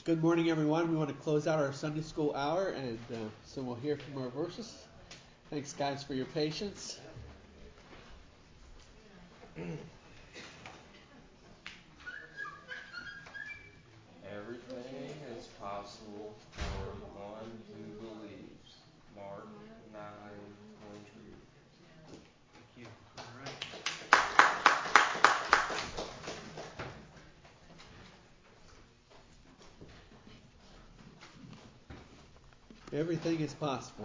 Good morning, everyone. We want to close out our Sunday school hour, and so we'll hear from our verses. Thanks, guys, for your patience. Everything is possible for the one who believes. Mark 9:23. Thank you. All right. Everything is possible.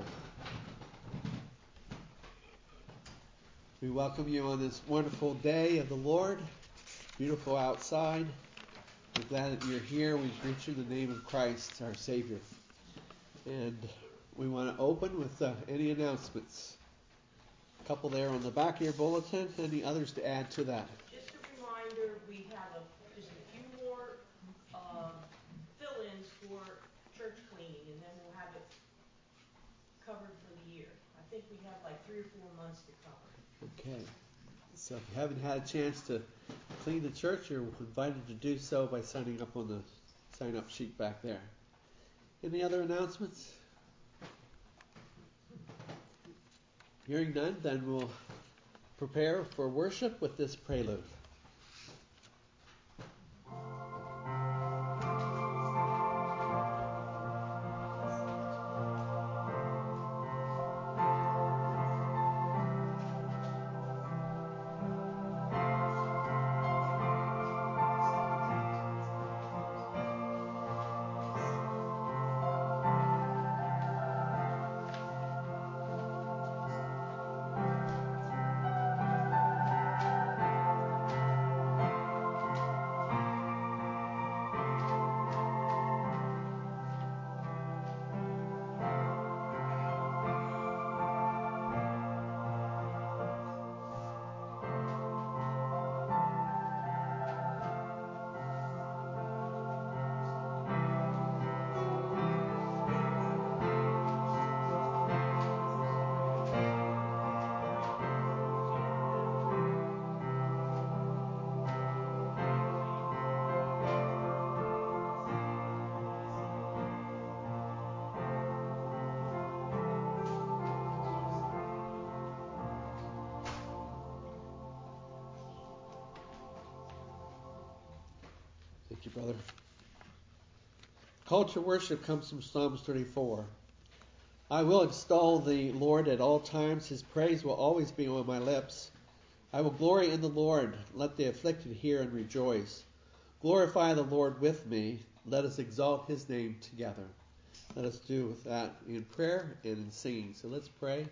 We welcome you on this wonderful day of the Lord. Beautiful outside. We're glad that you're here. We greet you in the name of Christ, our Savior. And we want to open with any announcements. A couple there on the back of your bulletin. Any others to add to that? Just a reminder, we have just a few more fill-ins for church cleaning, and then we'll have it covered for the year. I think we have like 3 or 4 months to cover. Okay. So if you haven't had a chance to clean the church, you're invited to do so by signing up on the sign-up sheet back there. Any other announcements? Hearing none, then we'll prepare for worship with this prelude. Thank you, brother. Call to worship comes from Psalms 34. I will extol the Lord at all times. His praise will always be on my lips. I will glory in the Lord. Let the afflicted hear and rejoice. Glorify the Lord with me. Let us exalt his name together. Let us do with that in prayer and in singing. So let's pray.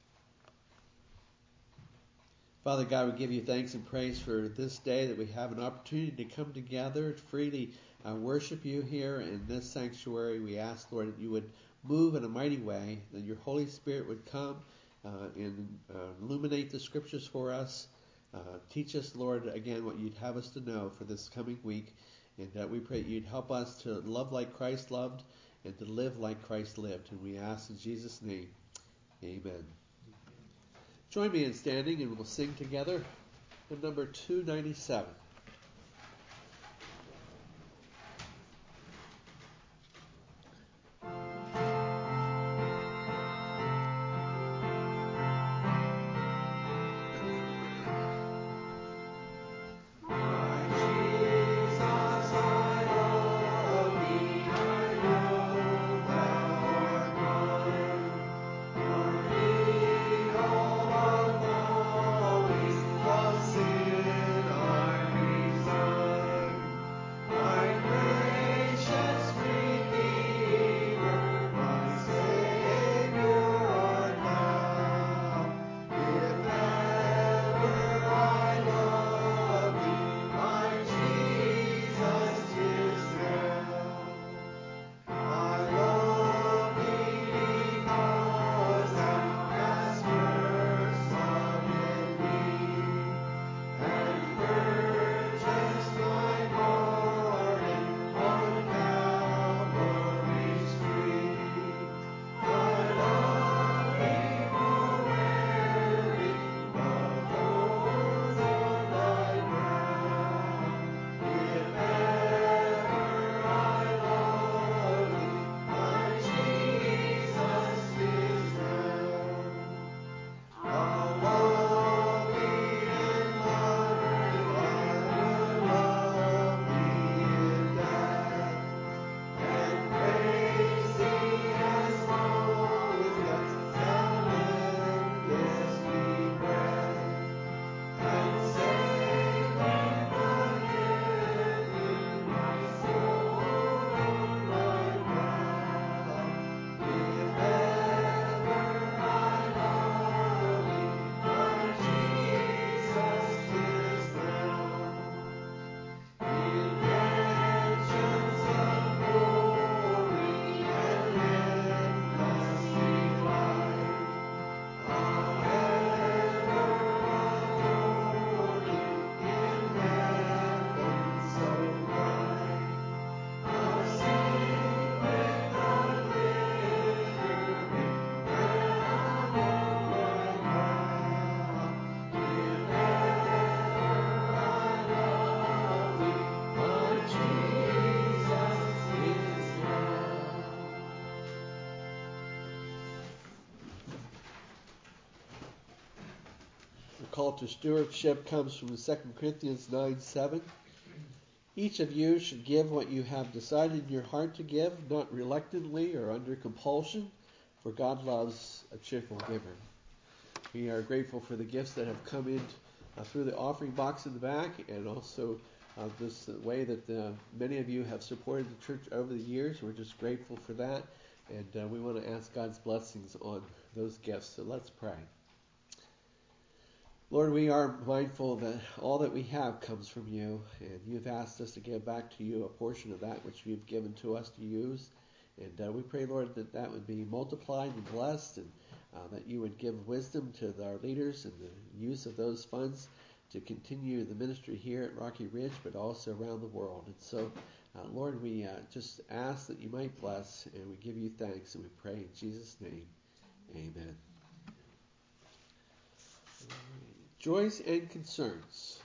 Father God, we give you thanks and praise for this day that we have an opportunity to come together, freely worship you here in this sanctuary. We ask, Lord, that you would move in a mighty way, that your Holy Spirit would come and illuminate the scriptures for us. Teach us, Lord, again, what you'd have us to know for this coming week. And we pray that you'd help us to love like Christ loved and to live like Christ lived. And we ask in Jesus' name, amen. Join me in standing and we'll sing together in number 297. Our call to stewardship comes from 2 Corinthians 9:7. Each of you should give what you have decided in your heart to give, not reluctantly or under compulsion, for God loves a cheerful giver. We are grateful for the gifts that have come in through the offering box in the back, and also this way that many of you have supported the church over the years. We're just grateful for that, and we want to ask God's blessings on those gifts. So let's pray. Lord, we are mindful that all that we have comes from you, and you've asked us to give back to you a portion of that which you've given to us to use. And we pray, Lord, that that would be multiplied and blessed, and that you would give wisdom to our leaders and the use of those funds to continue the ministry here at Rocky Ridge, but also around the world. And so, Lord, we just ask that you might bless, and we give you thanks, and we pray in Jesus' name. Amen. Joys and concerns.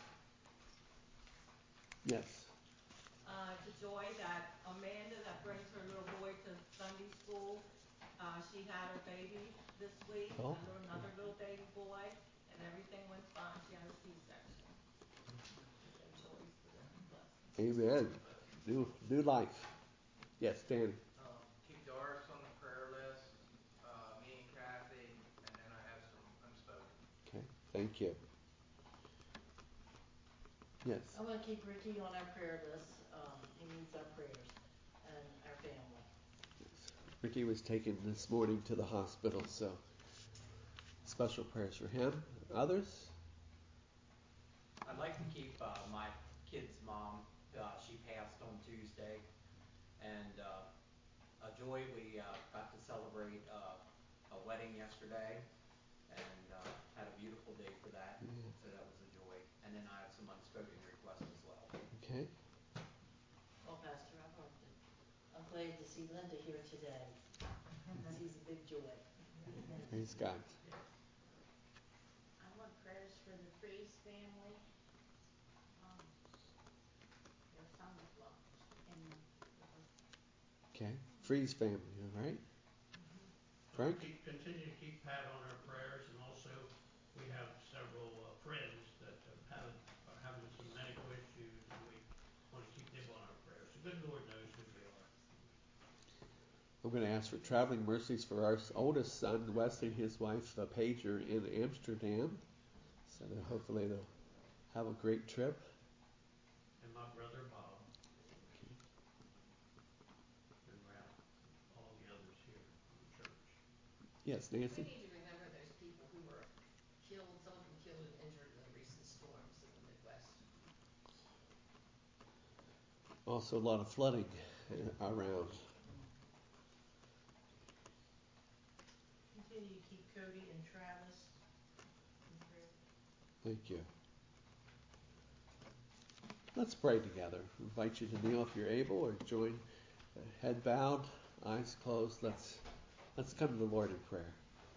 Yes. It's a joy that Amanda, that brings her little boy to Sunday school, she had her baby this week, another little baby boy, and everything went fine. She had a C-section. So joys for them, blessings. Amen. New life. Yes, Danny. Keep Doris on the prayer list, me and Kathy, and then I have some unspoken. Okay, thank you. Yes. I want to keep Ricky on our prayer list. He needs our prayers and our family. Ricky was taken this morning to the hospital, so special prayers for him. Others? I'd like to keep my kid's mom. She passed on Tuesday, and a joy. We got to celebrate a wedding yesterday, and had a beautiful day for that. Yeah. So that was a joy. And then I have some unspoken requests as well. Okay. Well, Pastor, I'm glad to see Linda here today. She's a big joy. Praise God. I want prayers for the Freeze family. Their son was lost. Amen. Okay. Freeze family, all right? Frank? Continue to keep Pat on our prayers, and also we have several friends that are having some medical issues, and we want to keep them on our prayers. The good Lord knows who they are. I'm going to ask for traveling mercies for our oldest son, Wesley, and his wife, Pager, in Amsterdam. So that hopefully they'll have a great trip. And my brother Bob. And Ralph. All the others here in the church. Yes, Nancy? We need to remember those people who were killed, some of them killed and injured in the recent storms in the Midwest. Also a lot of flooding around. Continue to keep Cody and Travis in prayer. Thank you. Let's pray together. I invite you to kneel if you're able, or join head bowed, eyes closed. Let's come to the Lord in prayer.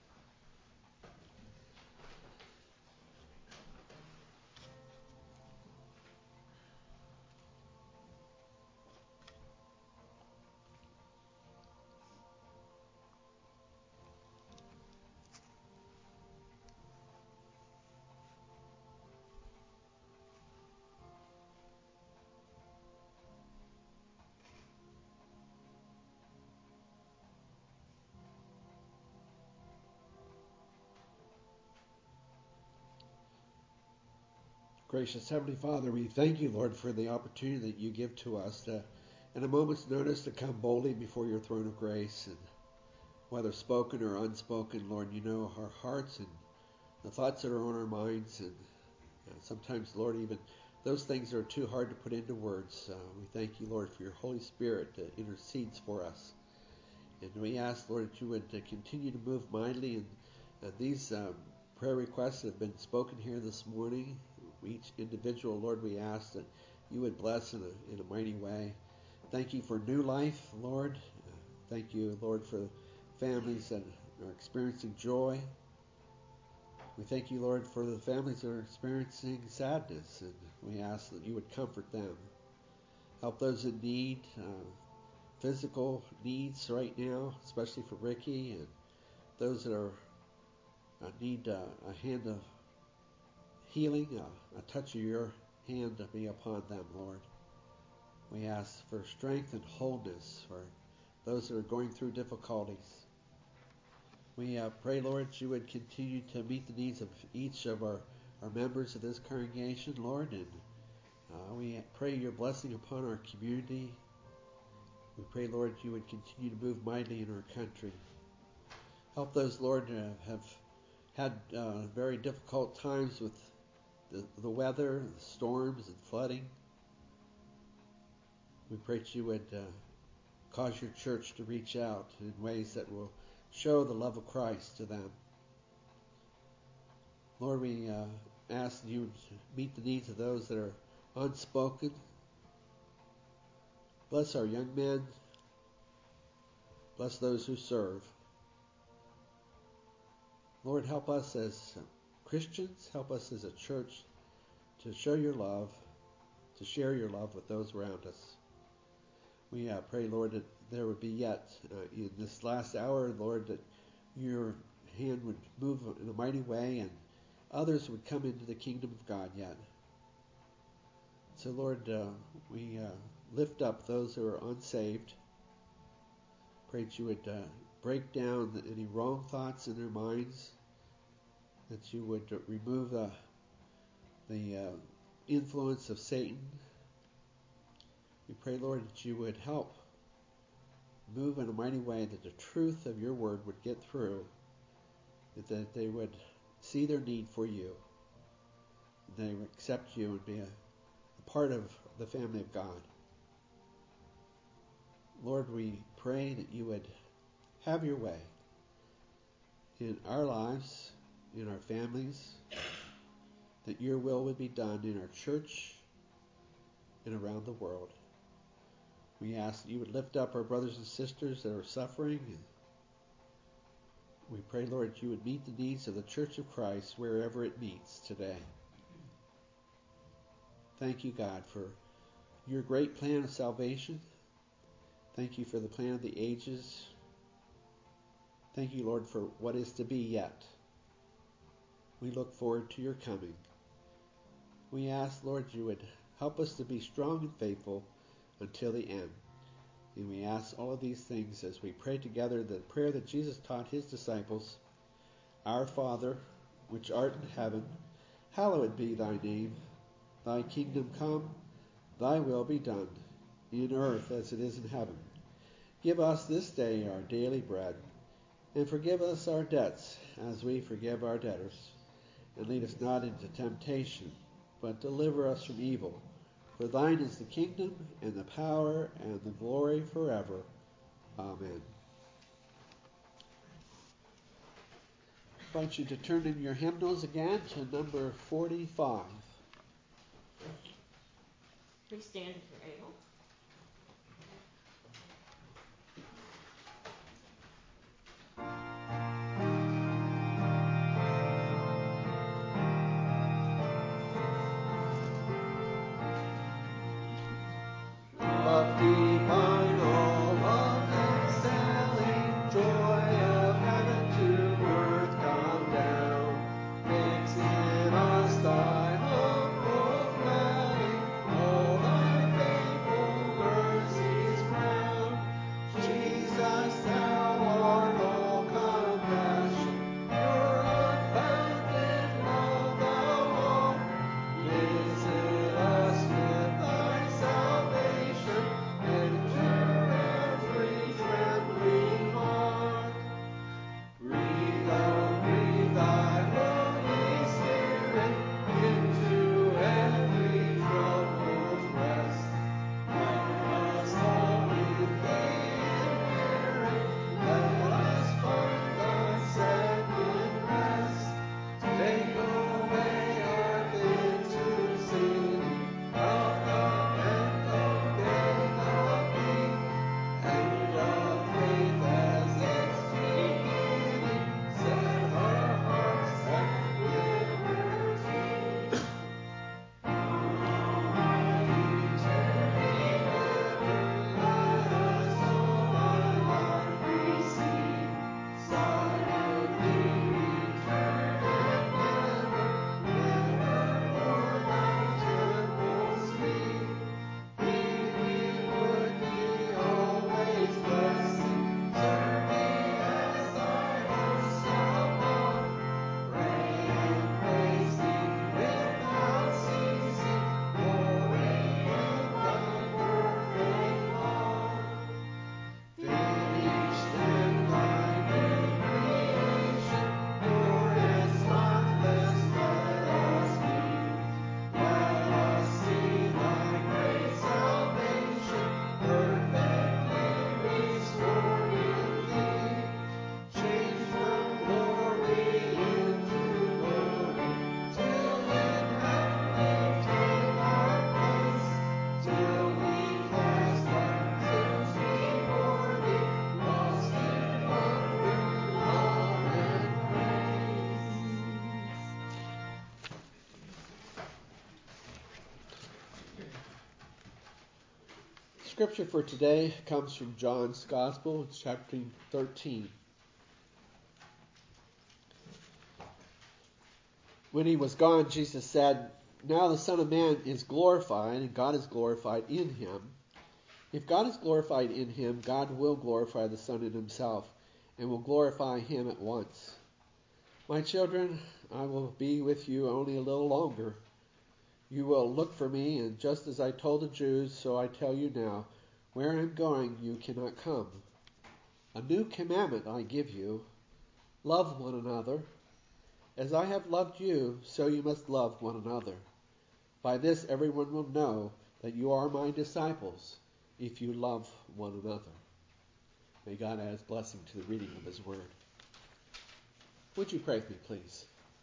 Gracious Heavenly Father, we thank you, Lord, for the opportunity that you give to us to, in a moment's notice, to come boldly before your throne of grace. And whether spoken or unspoken, Lord, you know our hearts and the thoughts that are on our minds. And sometimes, Lord, even those things are too hard to put into words. We thank you, Lord, for your Holy Spirit that intercedes for us. And we ask, Lord, that you would continue to move mightily in these prayer requests that have been spoken here this morning. Each individual, Lord, we ask that you would bless in a mighty way. Thank you for new life, Lord. Thank you, Lord, for families that are experiencing joy. We thank you, Lord, for the families that are experiencing sadness, and we ask that you would comfort them. Help those in need, physical needs right now, especially for Ricky, and those that are need a hand of healing, a touch of your hand to be upon them, Lord. We ask for strength and wholeness for those that are going through difficulties. We pray, Lord, you would continue to meet the needs of each of our members of this congregation, Lord, and we pray your blessing upon our community. We pray, Lord, you would continue to move mightily in our country. Help those, Lord, have had very difficult times with the weather, the storms, and flooding. We pray that you would cause your church to reach out in ways that will show the love of Christ to them. Lord, we ask that you would meet the needs of those that are unspoken. Bless our young men. Bless those who serve. Lord, help us as Christians, help us as a church to show your love, to share your love with those around us. We pray, Lord, that there would be yet in this last hour, Lord, that your hand would move in a mighty way and others would come into the kingdom of God yet. So, Lord, we lift up those who are unsaved. Pray that you would break down any wrong thoughts in their minds, that you would remove the influence of Satan. We pray, Lord, that you would help move in a mighty way, that the truth of your word would get through, that they would see their need for you, they would accept you and be a part of the family of God. Lord, we pray that you would have your way in our lives, in our families, that your will would be done in our church and around the world. We ask that you would lift up our brothers and sisters that are suffering. We pray, Lord, you would meet the needs of the Church of Christ wherever it meets today. Thank you, God, for your great plan of salvation. Thank you for the plan of the ages. Thank you, Lord, for what is to be yet. We look forward to your coming. We ask, Lord, you would help us to be strong and faithful until the end. And we ask all of these things as we pray together the prayer that Jesus taught his disciples. Our Father, which art in heaven, hallowed be thy name. Thy kingdom come, thy will be done, in earth as it is in heaven. Give us this day our daily bread, and forgive us our debts as we forgive our debtors. And lead us not into temptation, but deliver us from evil. For thine is the kingdom, and the power, and the glory forever. Amen. I invite you to turn in your hymnals again to number 45. Please stand if you're able. All thy faithful scripture for today comes from John's Gospel, chapter 13. When he was gone, Jesus said, "Now the Son of Man is glorified, and God is glorified in him. If God is glorified in him, God will glorify the Son in himself, and will glorify him at once. My children, I will be with you only a little longer. You will look for me, and just as I told the Jews, so I tell you now, where I am going, you cannot come. A new commandment I give you, love one another. As I have loved you, so you must love one another. By this everyone will know that you are my disciples, if you love one another." May God add his blessing to the reading of his word. Would you pray for me, please?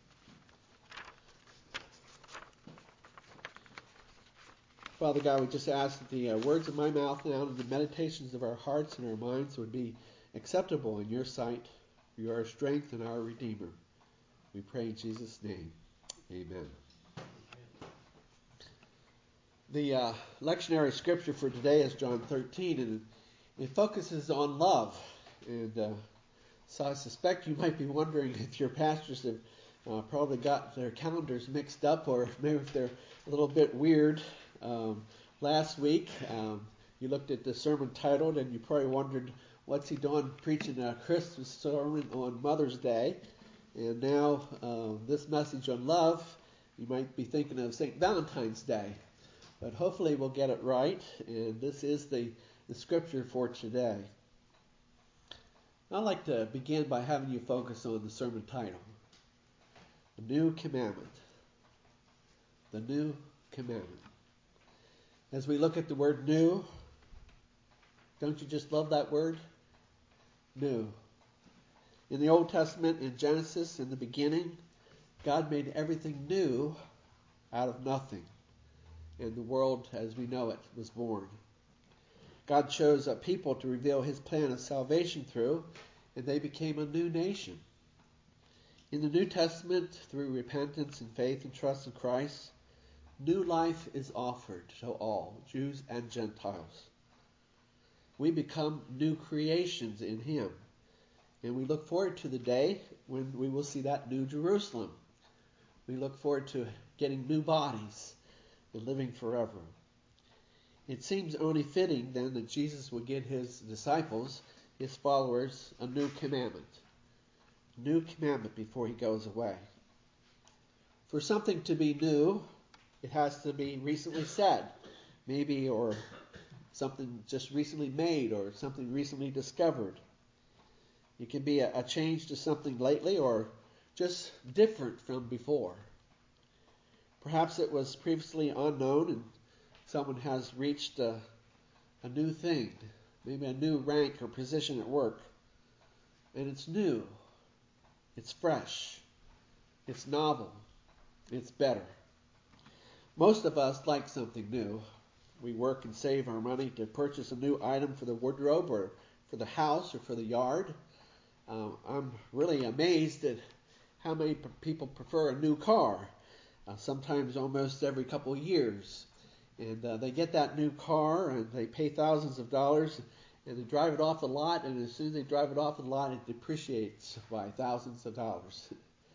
Father God, we just ask that the words of my mouth now and the meditations of our hearts and our minds would be acceptable in your sight. You are our strength and our Redeemer. We pray in Jesus' name. Amen. The lectionary scripture for today is John 13, and it focuses on love. And so I suspect you might be wondering if your pastors have probably got their calendars mixed up, or maybe if they're a little bit weird. Last week, you looked at the sermon titled, and you probably wondered, what's he doing preaching a Christmas sermon on Mother's Day? And now this message on love, you might be thinking of St. Valentine's Day. But hopefully we'll get it right, and this is the scripture for today. I'd like to begin by having you focus on the sermon title, The New Commandment. The New Commandment. As we look at the word new, don't you just love that word? New. In the Old Testament, in Genesis, in the beginning, God made everything new out of nothing. And the world as we know it was born. God chose a people to reveal his plan of salvation through, and they became a new nation. In the New Testament, through repentance and faith and trust in Christ, new life is offered to all, Jews and Gentiles. We become new creations in him. And we look forward to the day when we will see that new Jerusalem. We look forward to getting new bodies and living forever. It seems only fitting then that Jesus would give his disciples, his followers, a new commandment. A new commandment before he goes away. For something to be new, it has to be recently said, maybe, or something just recently made, or something recently discovered. It can be a change to something lately, or just different from before. Perhaps it was previously unknown and someone has reached a new thing, maybe a new rank or position at work, and it's new, it's fresh, it's novel, it's better. Most of us like something new. We work and save our money to purchase a new item for the wardrobe or for the house or for the yard. I'm really amazed at how many people prefer a new car, sometimes almost every couple of years. And they get that new car and they pay thousands of dollars and they drive it off the lot, and as soon as they drive it off the lot, it depreciates by thousands of dollars.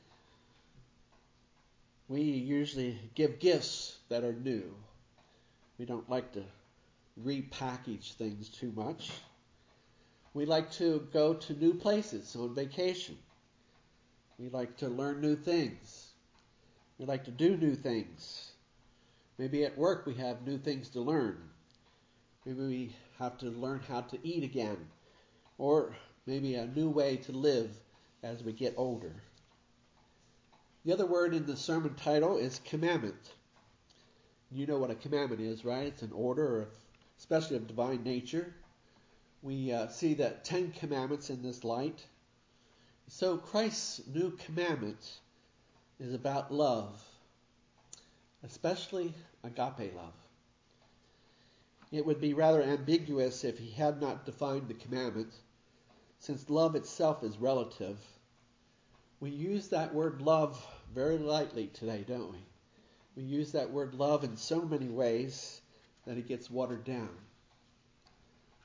We usually give gifts that are new. We don't like to repackage things too much. We like to go to new places on vacation. We like to learn new things. We like to do new things. Maybe at work we have new things to learn. Maybe we have to learn how to eat again. Or maybe a new way to live as we get older. The other word in the sermon title is commandment. You know what a commandment is, right? It's an order, especially of divine nature. We see that 10 commandments in this light. So Christ's new commandment is about love, especially agape love. It would be rather ambiguous if he had not defined the commandment, since love itself is relative. We use that word love very lightly today, don't we? We use that word love in so many ways that it gets watered down.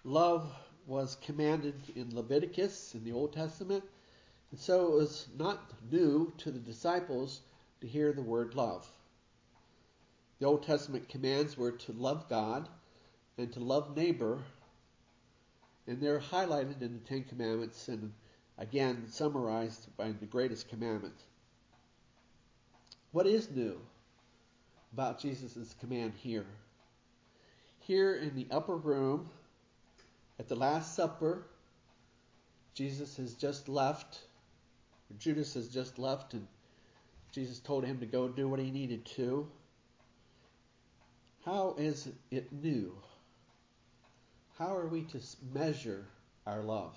love was commanded in Leviticus in the Old Testament, and so it was not new to the disciples to hear the word love. The Old Testament commands were to love God and to love neighbor, and they're highlighted in the Ten Commandments and again summarized by the greatest commandment. What is new about Jesus' command here? Here in the upper room at the Last Supper, Jesus has just left, or Judas has just left, and Jesus told him to go do what he needed to. How is it new? How are we to measure our love?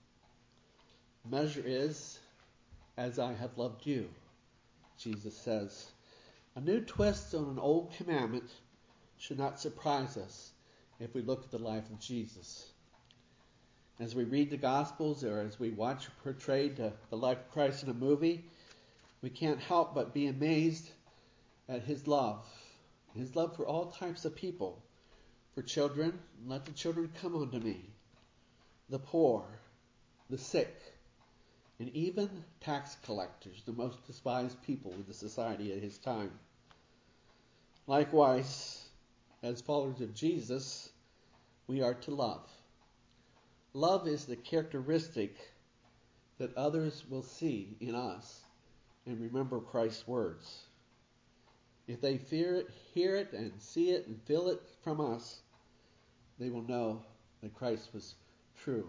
The measure is, as I have loved you, Jesus says. A new twist on an old commandment should not surprise us if we look at the life of Jesus. As we read the Gospels or as we watch portrayed the life of Christ in a movie, we can't help but be amazed at his love. His love for all types of people. For children, let the children come unto me. The poor, the sick, and even tax collectors, the most despised people in the society at his time. Likewise, as followers of Jesus, we are to love. Love is the characteristic that others will see in us and remember Christ's words. If they hear it, and see it, and feel it from us, they will know that Christ was true.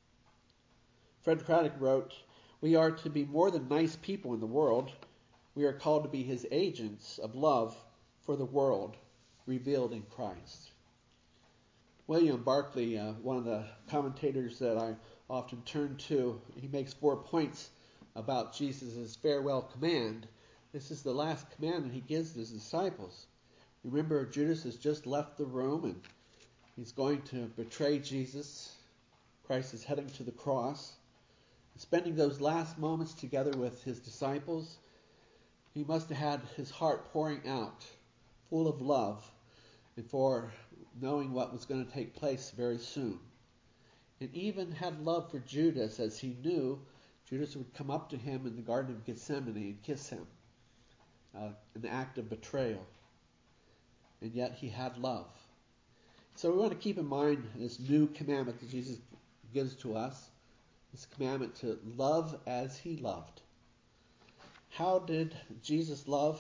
Fred Craddock wrote, "We are to be more than nice people in the world. We are called to be his agents of love for the world, revealed in Christ." William Barclay, one of the commentators that I often turn to, he makes 4 points about Jesus' farewell command. This is the last command that he gives his disciples. Remember, Judas has just left the room and he's going to betray Jesus. Christ is heading to the cross. Spending those last moments together with his disciples, he must have had his heart pouring out, full of love, before knowing what was going to take place very soon. And even had love for Judas, as he knew Judas would come up to him in the Garden of Gethsemane and kiss him. An act of betrayal. And yet he had love. So we want to keep in mind this new commandment that Jesus gives to us. This commandment to love as he loved. How did Jesus love?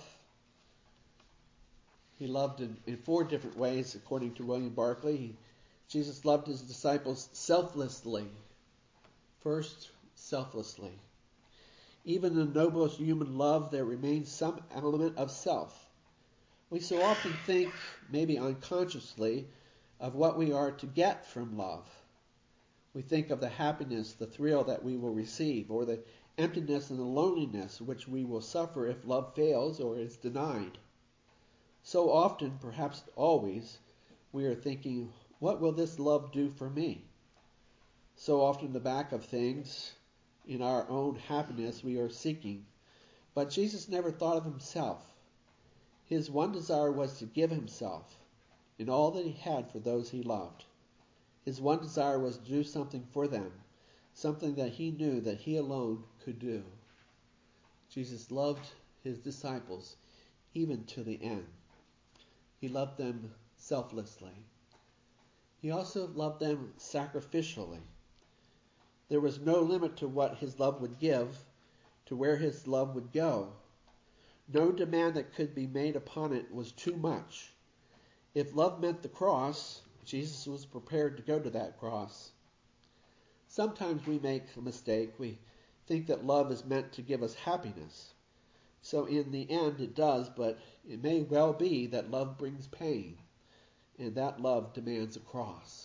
He loved in 4 different ways, according to William Barclay. Jesus loved his disciples selflessly. First, selflessly. Even in the noblest human love, there remains some element of self. We so often think, maybe unconsciously, of what we are to get from love. We think of the happiness, the thrill that we will receive, or the emptiness and the loneliness which we will suffer if love fails or is denied. So often, perhaps always, we are thinking, what will this love do for me? So often the back of things, in our own happiness, we are seeking. But Jesus never thought of himself. His one desire was to give himself and all that he had for those he loved. His one desire was to do something for them, something that he knew that he alone could do. Jesus loved his disciples even to the end. He loved them selflessly. He also loved them sacrificially. There was no limit to what his love would give, to where his love would go. No demand that could be made upon it was too much. If love meant the cross, Jesus was prepared to go to that cross. Sometimes we make a mistake. We think that love is meant to give us happiness. So in the end it does, but it may well be that love brings pain, and that love demands a cross.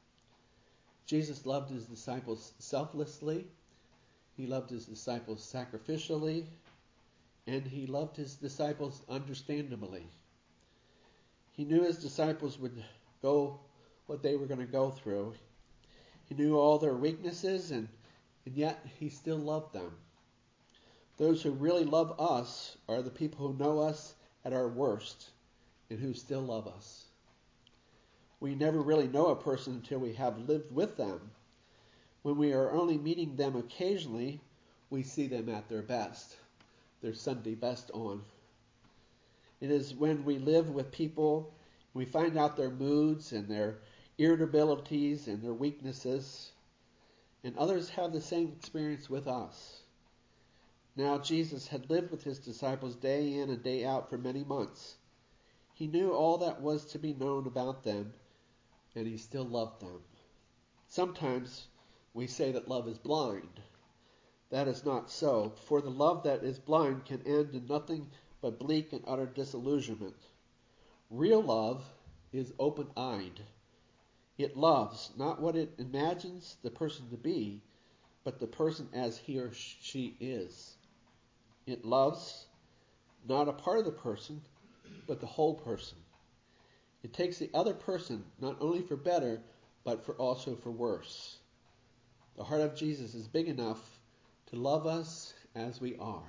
Jesus loved his disciples selflessly, he loved his disciples sacrificially, and he loved his disciples understandably. He knew his disciples would go what they were going to go through. He knew all their weaknesses, and yet he still loved them. Those who really love us are the people who know us at our worst and who still love us. we never really know a person until we have lived with them. When we are only meeting them occasionally, we see them at their best, their Sunday best on. It is when we live with people, we find out their moods and their irritabilities and their weaknesses, and others have the same experience with us. Now, Jesus had lived with his disciples day in and day out for many months. He knew all that was to be known about them, and he still loved them. Sometimes we say that love is blind. That is not so, for the love that is blind can end in nothing but bleak and utter disillusionment. Real love is open-eyed. It loves not what it imagines the person to be, but the person as he or she is. It loves not a part of the person, but the whole person. It takes the other person not only for better, but also for worse. The heart of Jesus is big enough to love us as we are.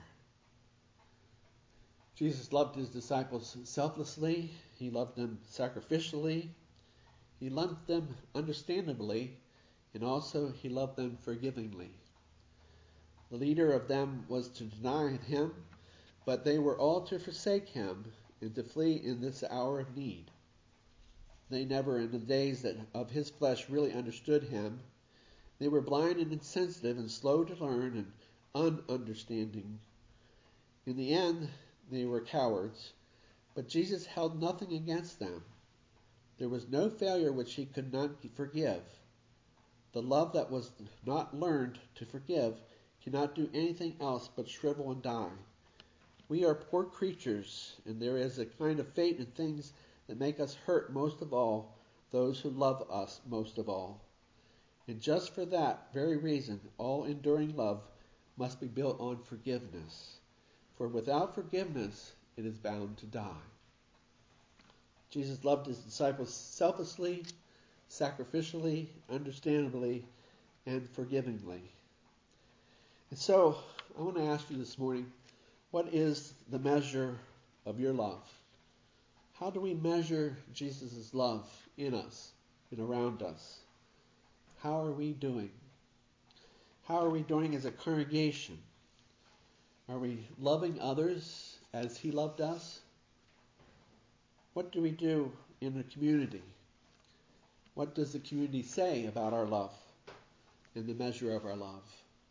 Jesus loved his disciples selflessly. He loved them sacrificially. He loved them understandably, and also he loved them forgivingly. The leader of them was to deny him, but they were all to forsake him and to flee in this hour of need. They never in the days of his flesh really understood him. They were blind and insensitive and slow to learn and ununderstanding. In the end, they were cowards, but Jesus held nothing against them. There was no failure which he could not forgive. The love that was not learned to forgive cannot do anything else but shrivel and die. We are poor creatures, and there is a kind of fate in things that make us hurt most of all those who love us most of all. And just for that very reason, all enduring love must be built on forgiveness. For without forgiveness, it is bound to die. Jesus loved his disciples selflessly, sacrificially, understandably, and forgivingly. And so, I want to ask you this morning, what is the measure of your love? How do we measure Jesus' love in us and around us? How are we doing? How are we doing as a congregation? Are we loving others as he loved us? What do we do in the community? What does the community say about our love and the measure of our love?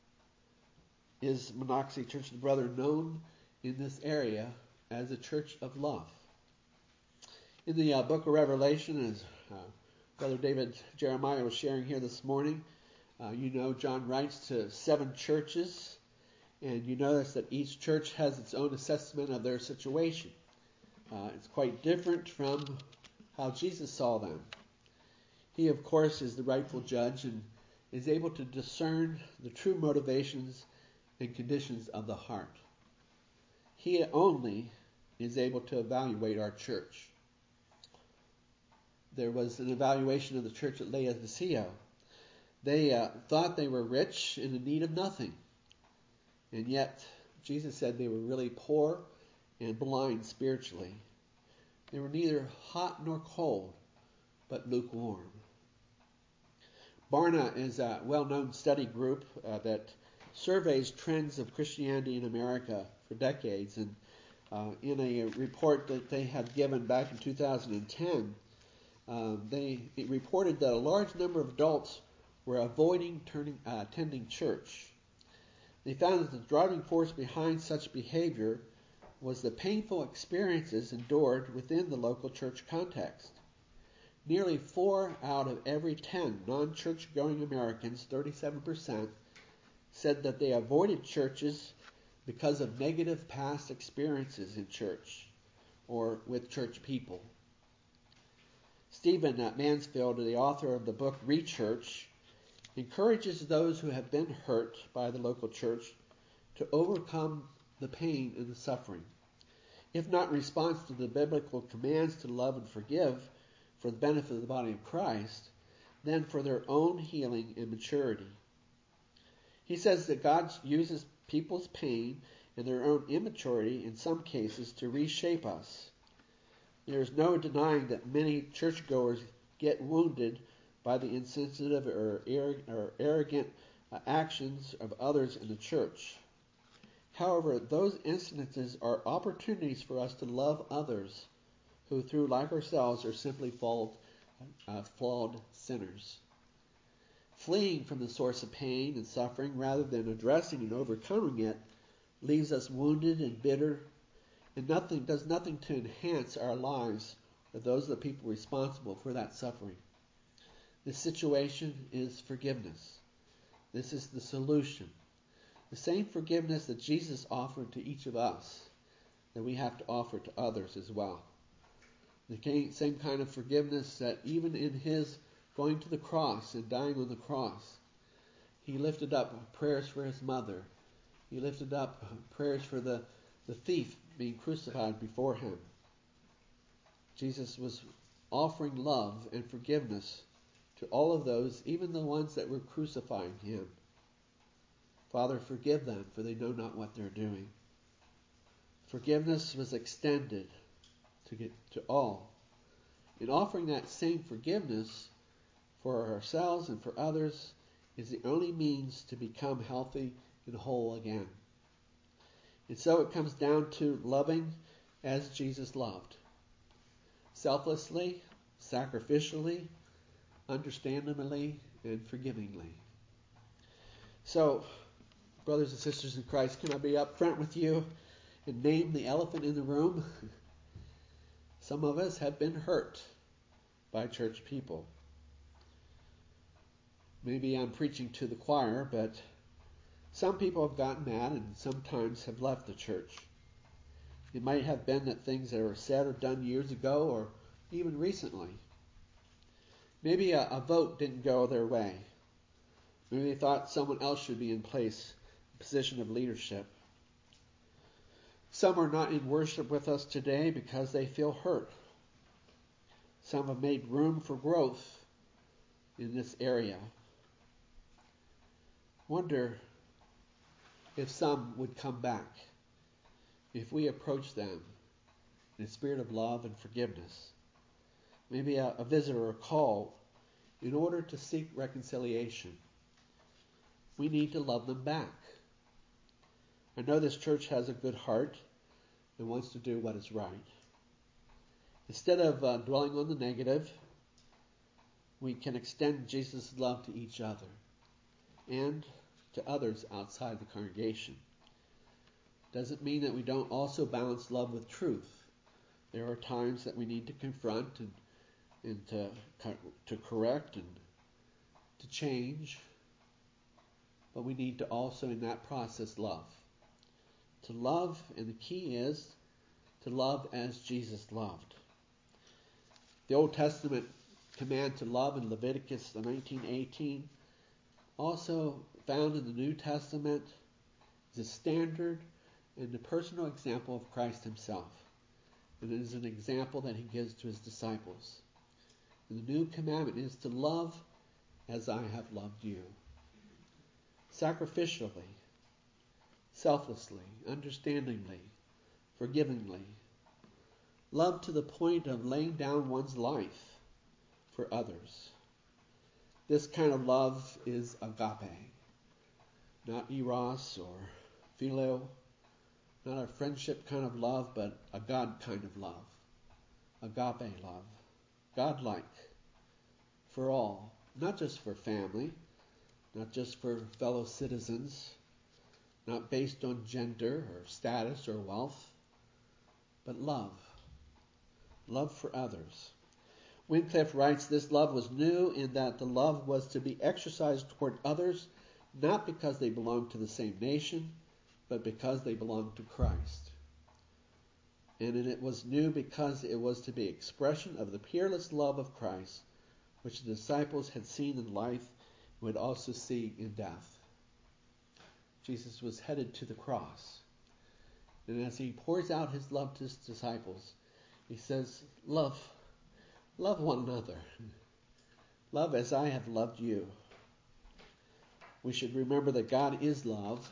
Is Monocacy Church of the Brother known in this area as a church of love? In the book of Revelation, as Brother David Jeremiah was sharing here this morning, John writes to 7 churches, and you notice that each church has its own assessment of their situation. It's quite different from how Jesus saw them. He, of course, is the rightful judge and is able to discern the true motivations and conditions of the heart. He only is able to evaluate our church. There was an evaluation of the church at Laodicea. They thought they were rich and in need of nothing. And yet, Jesus said they were really poor and blind spiritually. They were neither hot nor cold, but lukewarm. Barna is a well-known study group that surveys trends of Christianity in America for decades. And in a report that they had given back in 2010, they reported that a large number of adults were avoiding attending church. They found that the driving force behind such behavior was the painful experiences endured within the local church context. Nearly 4 out of every 10 non-church-going Americans, 37%, said that they avoided churches because of negative past experiences in church or with church people. Stephen Mansfield, the author of the book Rechurch, encourages those who have been hurt by the local church to overcome the pain and the suffering. If not in response to the biblical commands to love and forgive for the benefit of the body of Christ, then for their own healing and maturity. He says that God uses people's pain and their own immaturity in some cases to reshape us. There is no denying that many churchgoers get wounded by the insensitive or arrogant actions of others in the church. However, those incidences are opportunities for us to love others who, through like ourselves, are simply flawed sinners. Fleeing from the source of pain and suffering rather than addressing and overcoming it leaves us wounded and bitter, and does nothing to enhance our lives or those of the people responsible for that suffering. This situation is forgiveness. This is the solution. The same forgiveness that Jesus offered to each of us that we have to offer to others as well. The same kind of forgiveness that even in his going to the cross and dying on the cross, he lifted up prayers for his mother. He lifted up prayers for the thief being crucified before him. Jesus was offering love and forgiveness to all of those, even the ones that were crucifying him. Father, forgive them, for they know not what they're doing. Forgiveness was extended to all. In offering that same forgiveness for ourselves and for others is the only means to become healthy and whole again. And so it comes down to loving as Jesus loved. Selflessly, sacrificially, understandably, and forgivingly. So, brothers and sisters in Christ, can I be up front with you and name the elephant in the room? Some of us have been hurt by church people. Maybe I'm preaching to the choir, but some people have gotten mad and sometimes have left the church. It might have been that things that were said or done years ago or even recently. Maybe a vote didn't go their way. Maybe they thought someone else should be in place, a position of leadership. Some are not in worship with us today because they feel hurt. Some have made room for growth in this area. Wonder if some would come back if we approach them in a spirit of love and forgiveness. Maybe a visit or a call in order to seek reconciliation. We need to love them back. I know this church has a good heart and wants to do what is right. Instead of dwelling on the negative, we can extend Jesus' love to each other and to others outside the congregation. Doesn't mean that we don't also balance love with truth. There are times that we need to confront and to correct and to change, but we need to also in that process love. To love, and the key is to love as Jesus loved. The Old Testament command to love in Leviticus 19:18, also found in the New Testament, is a standard and the personal example of Christ himself. And it is an example that he gives to his disciples. And the new commandment is to love as I have loved you. Sacrificially, selflessly, understandingly, forgivingly. Love to the point of laying down one's life for others. This kind of love is agape, not eros or philo, not a friendship kind of love, but a God kind of love. Agape love, God-like, for all, not just for family, not just for fellow citizens, not based on gender or status or wealth, but love for others. Wycliffe writes, this love was new in that the love was to be exercised toward others, not because they belonged to the same nation, but because they belonged to Christ. And it was new because it was to be expression of the peerless love of Christ, which the disciples had seen in life and would also see in death. Jesus was headed to the cross. And as he pours out his love to his disciples, he says, love one another. Love as I have loved you. We should remember that God is love.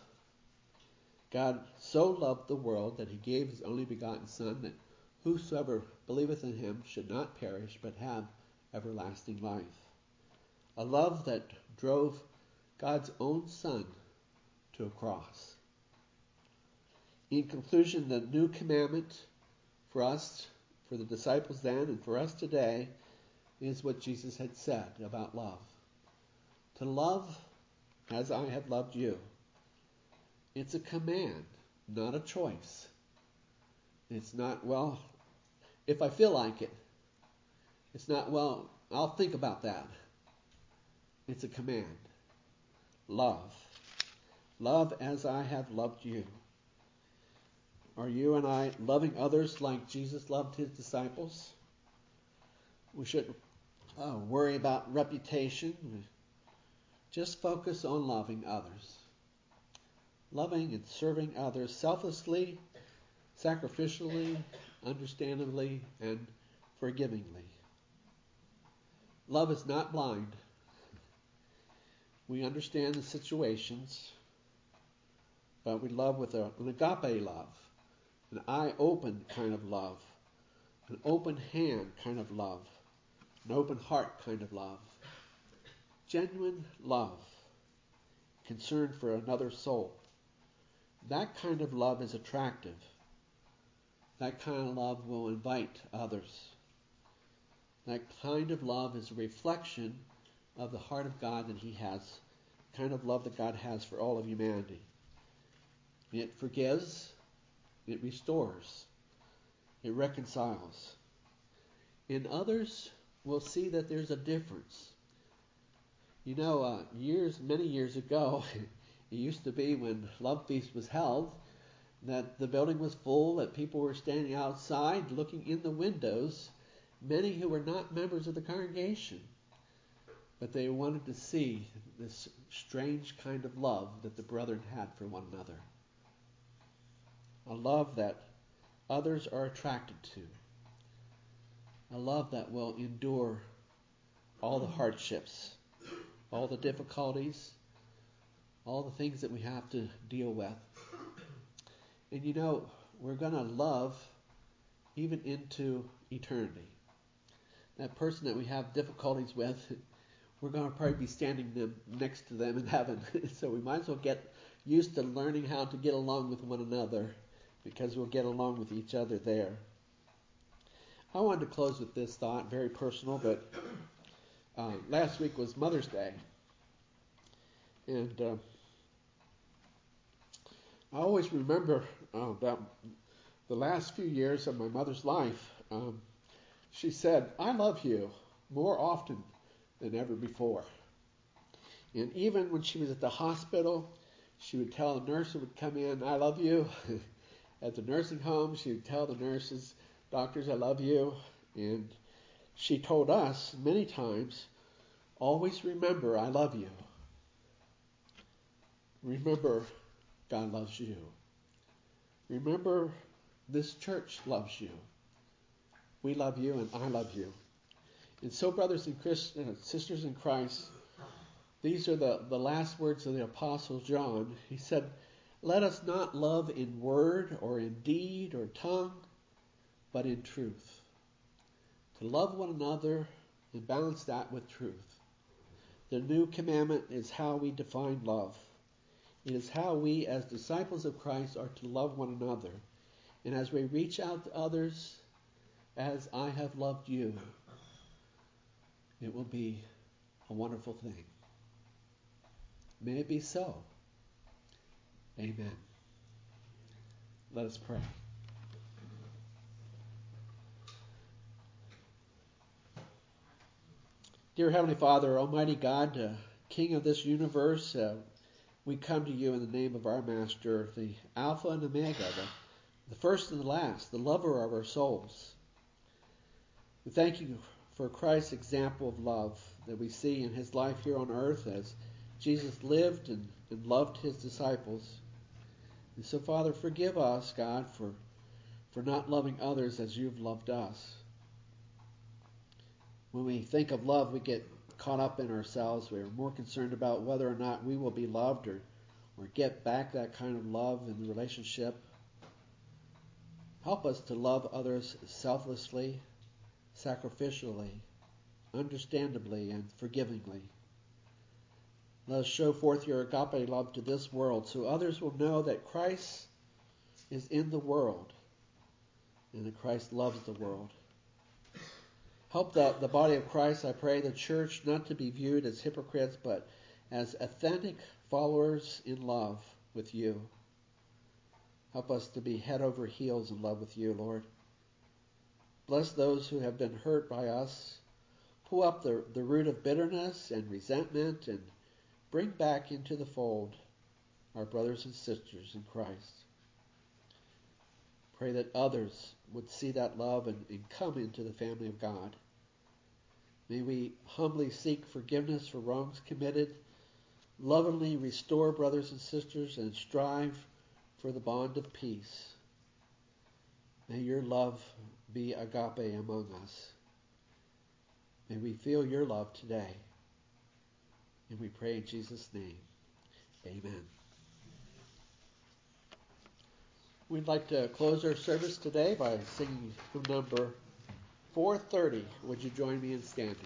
God so loved the world that he gave his only begotten Son, that whosoever believeth in him should not perish, but have everlasting life. A love that drove God's own Son to a cross. In conclusion, the new commandment for us, for the disciples then, and for us today, is what Jesus had said about love. To love as I have loved you. It's a command, not a choice. It's not, well, if I feel like it. It's not, well, I'll think about that. It's a command. Love. Love as I have loved you. Are you and I loving others like Jesus loved his disciples? We shouldn't worry about reputation. Just focus on loving others. Loving and serving others selflessly, sacrificially, understandably, and forgivingly. Love is not blind. We understand the situations, but we love with an agape love, an eye-open kind of love, an open hand kind of love, an open heart kind of love. Genuine love, concern for another soul. That kind of love is attractive. That kind of love will invite others. That kind of love is a reflection of the heart of God that he has, the kind of love that God has for all of humanity. It forgives, it restores, it reconciles. In others, we'll see that there's a difference. You know, many years ago, it used to be when Love Feast was held, that the building was full, that people were standing outside looking in the windows, many who were not members of the congregation. But they wanted to see this strange kind of love that the brethren had for one another. A love that others are attracted to. A love that will endure all the hardships, all the difficulties, all the things that we have to deal with. And you know, we're going to love even into eternity. That person that we have difficulties with, we're going to probably be standing next to them in heaven. So we might as well get used to learning how to get along with one another, because we'll get along with each other there. I wanted to close with this thought, very personal, but last week was Mother's Day. And I always remember about the last few years of my mother's life. She said, "I love you," more often than ever before. And even when she was at the hospital, she would tell the nurse who would come in, "I love you." At the nursing home, she would tell the nurses, "Doctors, I love you." And she told us many times, "Always remember, I love you. Remember, God loves you. Remember, this church loves you. We love you and I love you." And so, brothers and sisters in Christ, these are the last words of the Apostle John. He said, "Let us not love in word or in deed or tongue, but in truth." To love one another and balance that with truth. The new commandment is how we define love. It is how we, as disciples of Christ, are to love one another. And as we reach out to others, as I have loved you, it will be a wonderful thing. May it be so. Amen. Let us pray. Dear Heavenly Father, Almighty God, King of this universe, we come to you in the name of our Master, the Alpha and Omega, the first and the last, the lover of our souls. We thank you for Christ's example of love that we see in his life here on earth as Jesus lived and loved his disciples. And so, Father, forgive us, God, for not loving others as you've loved us. When we think of love, we get caught up in ourselves. We're more concerned about whether or not we will be loved or get back that kind of love in the relationship. Help us to love others selflessly, sacrificially, understandably and forgivingly. Let us show forth your agape love to this world so others will know that Christ is in the world and that Christ loves the world. Help the body of Christ, I pray, the church, not to be viewed as hypocrites, but as authentic followers in love with you. Help us to be head over heels in love with you, Lord. Bless those who have been hurt by us. Pull up the root of bitterness and resentment and bring back into the fold our brothers and sisters in Christ. Pray that others would see that love and come into the family of God. May we humbly seek forgiveness for wrongs committed, lovingly restore brothers and sisters, and strive for the bond of peace. May your love be agape among us. May we feel your love today. And we pray in Jesus' name. Amen. We'd like to close our service today by singing hymn number 430. Would you join me in standing?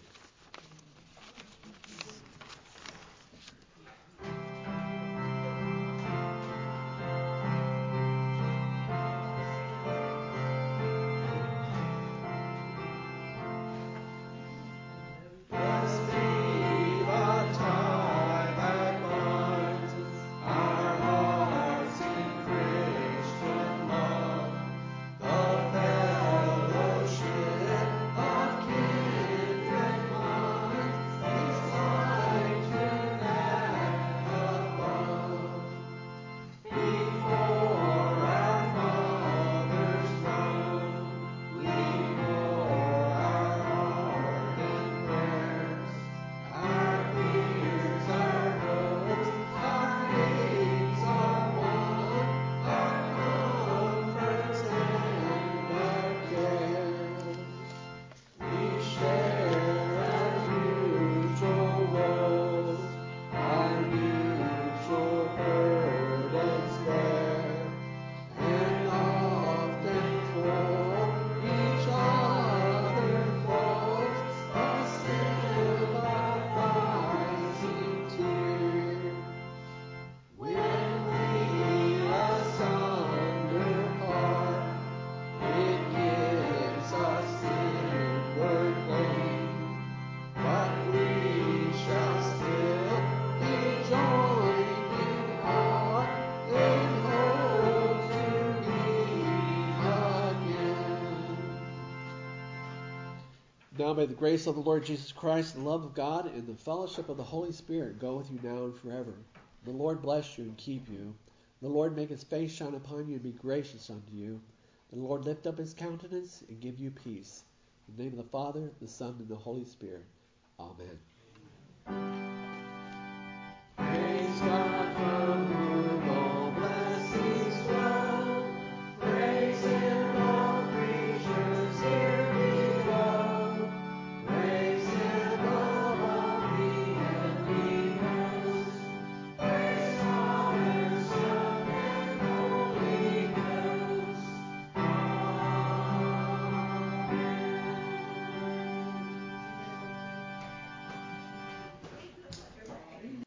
Now may the grace of the Lord Jesus Christ, the love of God, and the fellowship of the Holy Spirit go with you now and forever. The Lord bless you and keep you. The Lord make his face shine upon you and be gracious unto you. The Lord lift up his countenance and give you peace. In the name of the Father, the Son, and the Holy Spirit. Amen.